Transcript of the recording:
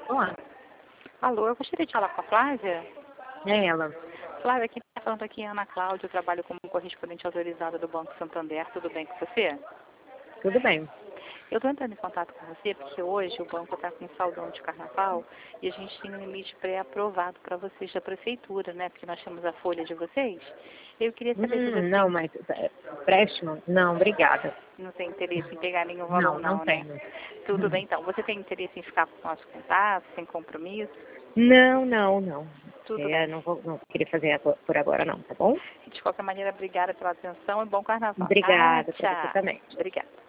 Olá, Alô, eu gostaria de falar com a Flávia. é ela. Flávia, aqui está falando aqui Ana Cláudia, eu trabalho como correspondente autorizada do Banco Santander, tudo bem com você? Tudo bem. Eu estou entrando em contato com você porque hoje o banco está com saldão de carnaval e a gente tem um limite pré-aprovado para vocês da prefeitura, né? Porque nós temos a folha de vocês. Eu queria saber se você Não, mas empréstimo? Não, obrigada. não tem interesse em pegar nenhum valor Não, não não, né? tenho. Tudo bem então. Você tem interesse em ficar com o nosso contato, sem compromisso? Não. Tudo bem. Não queria fazer por agora não, tá bom? De qualquer maneira, obrigada pela atenção e bom carnaval, tá? Obrigada para você Tchau. também. Obrigada.